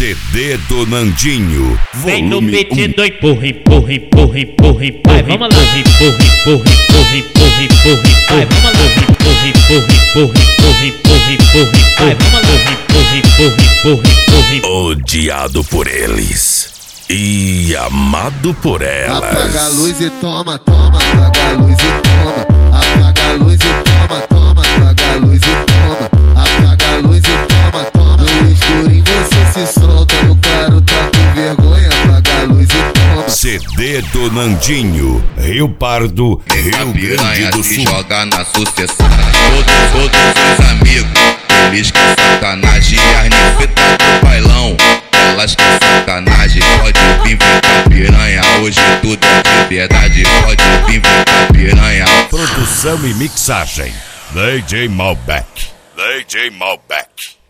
CD do Nandinho. Vem no beat do empurra, empurra, empurra, empurra, empurra. Vamos lá. Empurra, empurra, empurra, empurra, empurra, empurra. Vamos lá. Empurra, empurra, empurra, empurra, empurra, empurra, empurra. Vamos lá. Empurra, empurra, empurra, empurra, empurra. Odiado por eles e amado por elas. Apaga a luz e toma, toma, apaga a luz e toma. Apaga a luz e toma, toma, apaga a luz e toma. Apaga a luz e toma, toma. No escurinho você se solta, no claro tá com vergonha. Apaga a luz e toma. CD do Nandinho, Rio Pardo, Rio Grande do se Sul. joga na sucessão. Todos os amigos, eles que sacanagem. E as ninfetas do bailão, elas que sacanagem. Pode vir com piranha, hoje tudo é de verdade. Pode vir com piranha. Produção e mixagem, DJ Malbec. DJ Malbec.